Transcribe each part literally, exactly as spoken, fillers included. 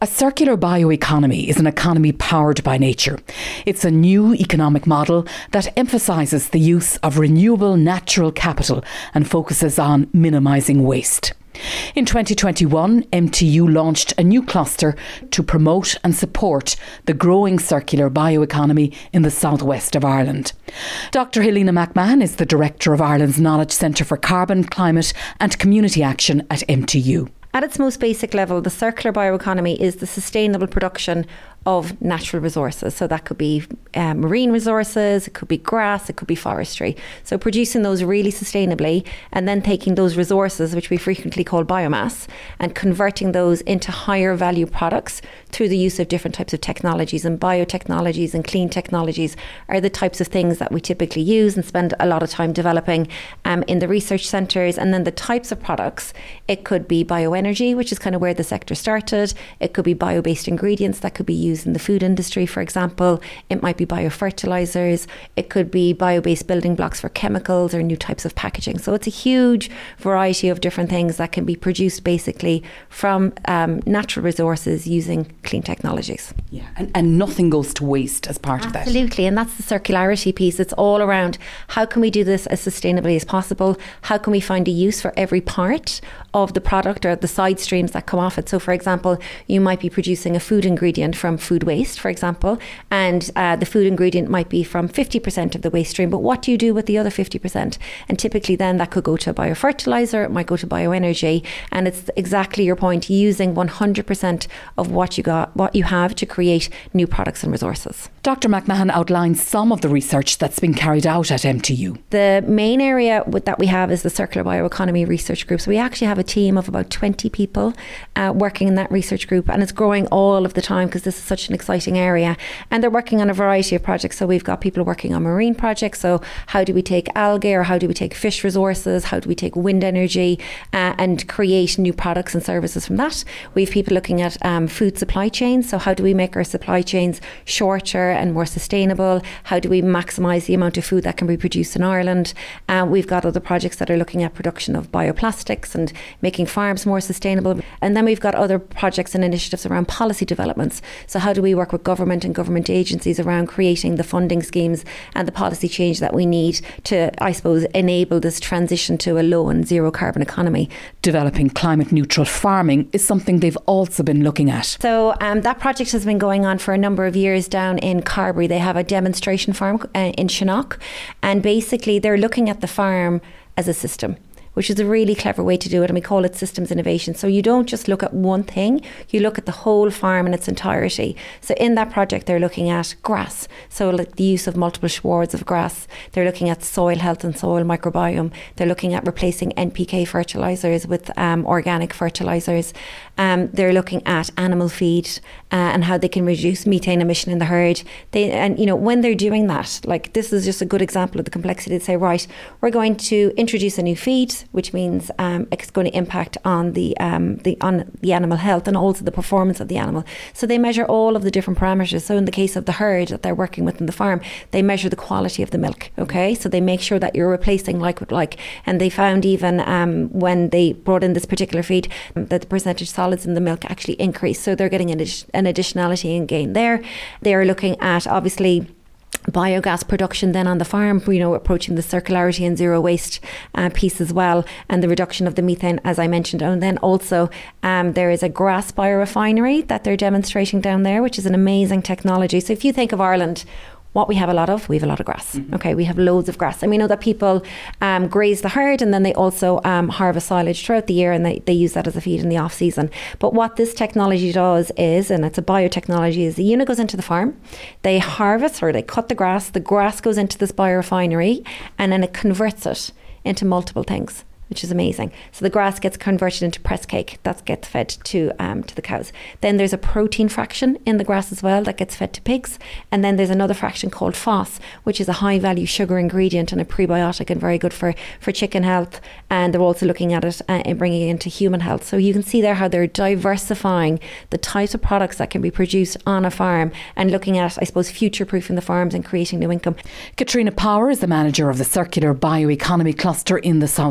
A circular bioeconomy is an economy powered by nature. It's a new economic model that emphasises the use of renewable natural capital and focuses on minimising waste. In twenty twenty-one, M T U launched a new cluster to promote and support the growing circular bioeconomy in the southwest of Ireland. Doctor Helena McMahon is the Director of Ireland's Knowledge Centre for Carbon, Climate and Community Action at M T U. At its most basic level, the circular bioeconomy is the sustainable production of natural resources. So that could be uh, marine resources, it could be grass, it could be forestry. So producing those really sustainably and then taking those resources, which we frequently call biomass, and converting those into higher value products through the use of different types of technologies. And biotechnologies and clean technologies are the types of things that we typically use and spend a lot of time developing um, in the research centres. And then the types of products, it could be bioenergy, which is kind of where the sector started. It could be bio-based ingredients that could be used in the food industry, for example. It might be biofertilizers. It could be bio-based building blocks for chemicals or new types of packaging. So it's a huge variety of different things that can be produced basically from um, natural resources using clean technologies. Yeah, and, and nothing goes to waste as part Absolutely. of that. Absolutely, and that's the circularity piece. It's all around how can we do this as sustainably as possible? How can we find a use for every part of the product or the side streams that come off it? So for example, you might be producing a food ingredient from food waste, for example, and uh, the food ingredient might be from fifty percent of the waste stream, but what do you do with the other fifty percent? And typically then that could go to a biofertilizer, it might go to bioenergy, and it's exactly your point, using one hundred percent of what you got, what you have to create new products and resources. Doctor McMahon outlined some of the research that's been carried out at M T U. The main area that we have is the Circular Bioeconomy Research Group. So we actually have a team of about twenty people uh, working in that research group, and it's growing all of the time because this is such an exciting area. And they're working on a variety of projects. So we've got people working on marine projects. So how do we take algae, or how do we take fish resources? How do we take wind energy uh, and create new products and services from that? We have people looking at um, food supply chains. So how do we make our supply chains shorter and more sustainable? How do we maximise the amount of food that can be produced in Ireland? Uh, we've got other projects that are looking at production of bioplastics and making farms more sustainable. And then we've got other projects and initiatives around policy developments. So how do we work with government and government agencies around creating the funding schemes and the policy change that we need to, I suppose, enable this transition to a low and zero carbon economy. Developing climate neutral farming is something they've also been looking at. So um, that project has been going on for a number of years down in Carbery. They have a demonstration farm uh, in Shannock, and basically they're looking at the farm as a system, which is a really clever way to do it, and we call it systems innovation. So you don't just look at one thing, you look at the whole farm in its entirety. So in that project they're looking at grass, so like the use of multiple swards of grass. They're looking at soil health and soil microbiome. They're looking at replacing N P K fertilisers with um, organic fertilisers. Um, they're looking at animal feed uh, and how they can reduce methane emission in the herd. They, and you know, when they're doing that, like this is just a good example of the complexity. To say, right, we're going to introduce a new feed, which means um, it's going to impact on the um, the on the animal health and also the performance of the animal. So they measure all of the different parameters. So in the case of the herd that they're working with in the farm, they measure the quality of the milk. Okay, so they make sure that you're replacing like with like. And they found even um, when they brought in this particular feed that the percentage solids in the milk actually increased. So they're getting an, addi- an additionality and gain there. They are looking at obviously biogas production then on the farm, you know, approaching the circularity and zero waste uh, piece as well, and the reduction of the methane, as I mentioned. And then also um, there is a grass biorefinery that they're demonstrating down there, which is an amazing technology. So if you think of Ireland, what we have a lot of, we have a lot of grass. Mm-hmm. Okay, we have loads of grass. And we know that people um, graze the herd, and then they also um, harvest silage throughout the year, and they, they use that as a feed in the off season. But what this technology does is, and it's a biotechnology, is the unit goes into the farm, they harvest or they cut the grass, the grass goes into this biorefinery, and then it converts it into multiple things, which is amazing. So the grass gets converted into pressed cake that gets fed to um, to the cows. Then there's a protein fraction in the grass as well that gets fed to pigs. And then there's another fraction called F O S, which is a high value sugar ingredient and a prebiotic and very good for, for chicken health. And they're also looking at it uh, and bringing it into human health. So you can see there how they're diversifying the types of products that can be produced on a farm and looking at, I suppose, future-proofing the farms and creating new income. Katrina Power is the manager of the Circular Bioeconomy Cluster in the Southwest.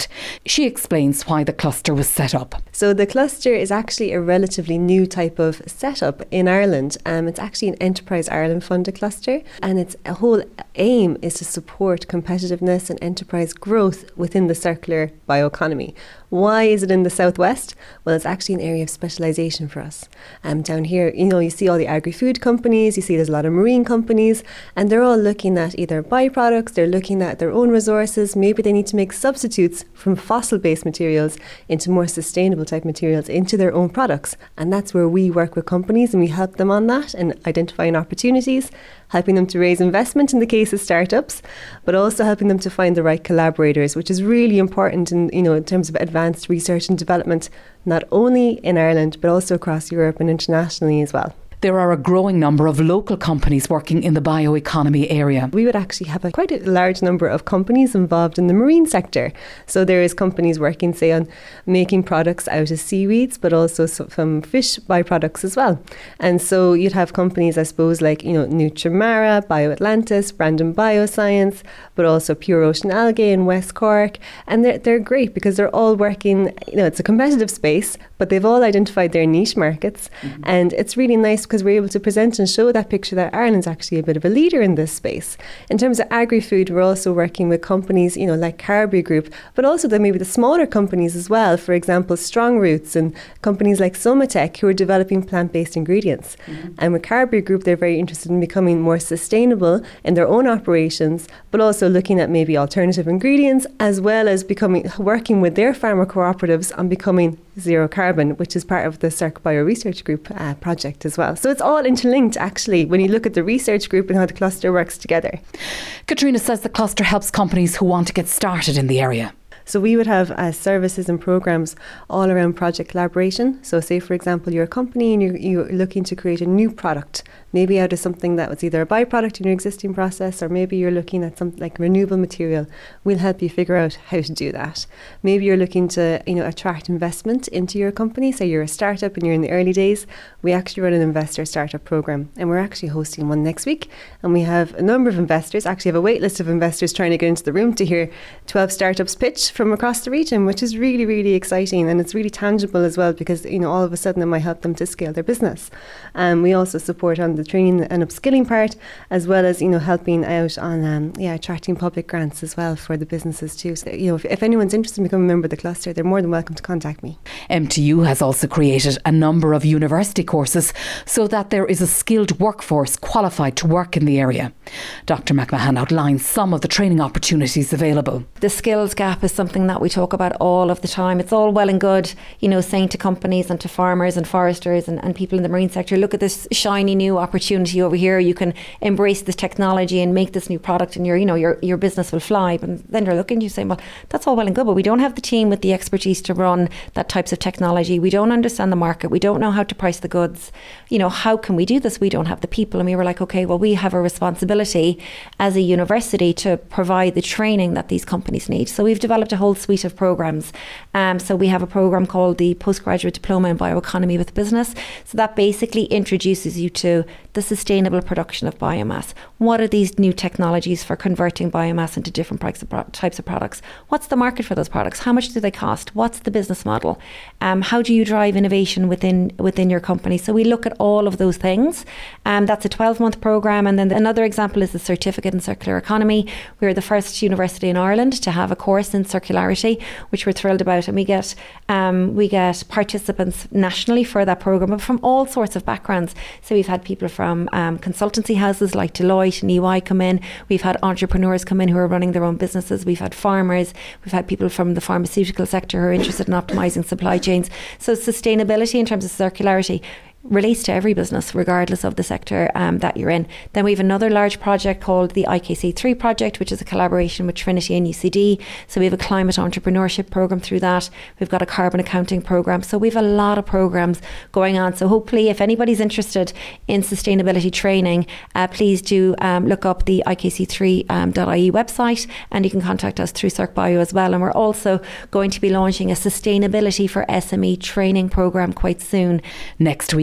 West. She explains why the cluster was set up. So the cluster is actually a relatively new type of setup in Ireland. Um, it's actually an Enterprise Ireland funded cluster, and its whole aim is to support competitiveness and enterprise growth within the circular bioeconomy. Why is it in the southwest? Well, it's actually an area of specialisation for us. Um, down here, you know, you see all the agri-food companies, you see there's a lot of marine companies, and they're all looking at either byproducts, they're looking at their own resources, maybe they need to make substitutes from fossil-based materials into more sustainable type materials into their own products. And that's where we work with companies and we help them on that and identifying opportunities, helping them to raise investment in the case of startups, but also helping them to find the right collaborators, which is really important in, you know, in terms of advanced research and development, not only in Ireland, but also across Europe and internationally as well. There are a growing number of local companies working in the bioeconomy area. We would actually have a quite a large number of companies involved in the marine sector. So there is companies working, say, on making products out of seaweeds, but also from fish byproducts as well. And so you'd have companies, I suppose, like, you know, Nutrimara, BioAtlantis, Brandon Bioscience, but also Pure Ocean Algae in West Cork. And they're, they're great because they're all working, you know, it's a competitive space, but they've all identified their niche markets. Mm-hmm. And it's really nice because we're able to present and show that picture that Ireland's actually a bit of a leader in this space. In terms of agri-food, we're also working with companies, you know, like Carberry Group, but also then maybe the smaller companies as well. For example, Strong Roots and companies like Somatech who are developing plant-based ingredients. Mm-hmm. And with Carberry Group, they're very interested in becoming more sustainable in their own operations, but also looking at maybe alternative ingredients, as well as becoming working with their farmer cooperatives on becoming zero carbon, which is part of the Circ Bio Research Group uh, project as well. So it's all interlinked, actually, when you look at the research group and how the cluster works together. Katrina says the cluster helps companies who want to get started in the area. So we would have uh, services and programs all around project collaboration. So say, for example, you're a company and you're, you're looking to create a new product, maybe out of something that was either a byproduct in your existing process, or maybe you're looking at something like renewable material. We'll help you figure out how to do that. Maybe you're looking to, you know, attract investment into your company. Say you're a startup and you're in the early days. We actually run an investor startup program, and we're actually hosting one next week. And we have a number of investors, actually have a wait list of investors trying to get into the room to hear twelve startups pitch from across the region, which is really, really exciting, and it's really tangible as well because, you know, all of a sudden it might help them to scale their business. Um, we also support on the training and upskilling part, as well as, you know, helping out on um, yeah attracting public grants as well for the businesses too. So, you know, if, if anyone's interested in becoming a member of the cluster, they're more than welcome to contact me. M T U has also created a number of university courses so that there is a skilled workforce qualified to work in the area. Doctor McMahon outlines some of the training opportunities available. The skills gap is something that we talk about all of the time. It's all well and good, you know, saying to companies and to farmers and foresters and, and people in the marine sector, look at this shiny new opportunity over here. You can embrace this technology and make this new product, and your, you know, your your business will fly. But then they're looking at you saying, well, that's all well and good, but we don't have the team with the expertise to run that types of technology. We don't understand the market. We don't know how to price the goods. You know, how can we do this? We don't have the people. And we were like, okay, well, we have a responsibility as a university to provide the training that these companies need. So we've developed a whole suite of programs. Um, so we have a program called the Postgraduate Diploma in Bioeconomy with Business. So that basically introduces you to the sustainable production of biomass. What are these new technologies for converting biomass into different types of products? What's the market for those products? How much do they cost? What's the business model? Um, how do you drive innovation within within your company? So we look at all of those things. Um, that's a twelve-month program. And then another example is the Certificate in Circular Economy. We're the first university in Ireland to have a course in circularity, which we're thrilled about. And we get um, we get participants nationally for that program, but from all sorts of backgrounds. So we've had people from um, consultancy houses like Deloitte and E Y come in. We've had entrepreneurs come in who are running their own businesses. We've had farmers. We've had people from the pharmaceutical sector who are interested in optimizing supply chains. So sustainability in terms of circularity relates to every business regardless of the sector um, that you're in. Then we have another large project called the I K C three project, which is a collaboration with Trinity and U C D. So we have a climate entrepreneurship program through that. We've got a carbon accounting program. So we have a lot of programs going on. So hopefully if anybody's interested in sustainability training, uh, please do um, look up the I K C three dot I E website, and you can contact us through Circ Bio as well. And we're also going to be launching a sustainability for S M E training program quite soon. Next week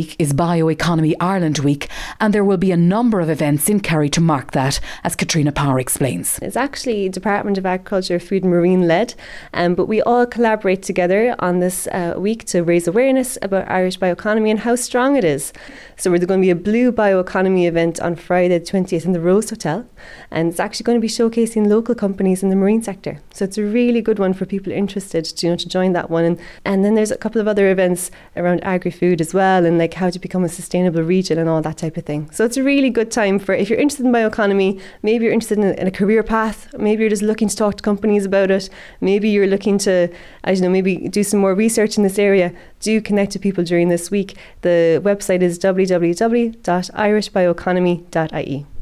week is Bioeconomy Ireland Week, and there will be a number of events in Kerry to mark that, as Katrina Power explains. It's actually Department of Agriculture, Food and Marine led, um, but we all collaborate together on this uh, week to raise awareness about Irish bioeconomy and how strong it is. So there's going to be a Blue Bioeconomy event on Friday the twentieth in the Rose Hotel, and it's actually going to be showcasing local companies in the marine sector. So it's a really good one for people interested to, you know, to join that one. And, and then there's a couple of other events around agri-food as well, and like how to become a sustainable region and all that type of thing. So it's a really good time for, if you're interested in bioeconomy, maybe you're interested in a, in a career path, maybe you're just looking to talk to companies about it, maybe you're looking to, I don't know, maybe do some more research in this area, do connect to people during this week. The website is w w w dot irish bioeconomy dot i e.